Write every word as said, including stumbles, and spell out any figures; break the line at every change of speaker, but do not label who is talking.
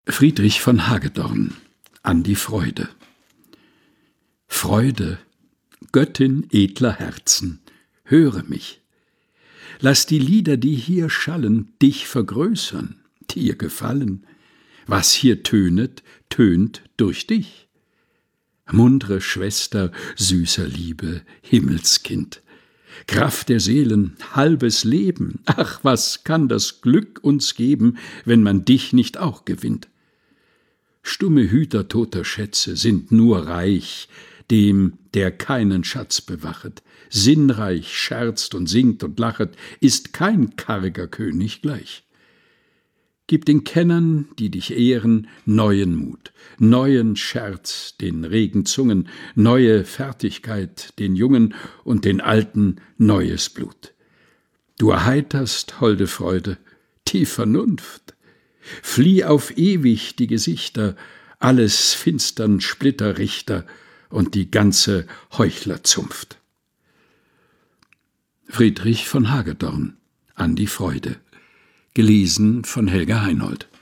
Friedrich von Hagedorn an die Freude. Freude, Göttin edler Herzen, höre mich. Lass die Lieder, die hier schallen, dich vergrößern, dir gefallen. Was hier tönet, tönt durch dich. Muntre Schwester süßer Liebe, Himmelskind, Kraft der Seelen, halbes Leben, ach, was kann das Glück uns geben, wenn man dich nicht auch gewinnt? Stumme Hüter toter Schätze sind nur reich, dem, der keinen Schatz bewachet, sinnreich scherzt und singt und lachet, ist kein karger König gleich. Gib den Kennern, die dich ehren, neuen Mut, neuen Scherz den regen Zungen, neue Fertigkeit den Jungen und den Alten neues Blut. Du erheiterst, holde Freude, die Vernunft. Flieh auf ewig die Gesichter, alles finstern Splitterrichter und die ganze Heuchlerzunft. Friedrich von Hagedorn an die Freude. Gelesen von Helga Heinold.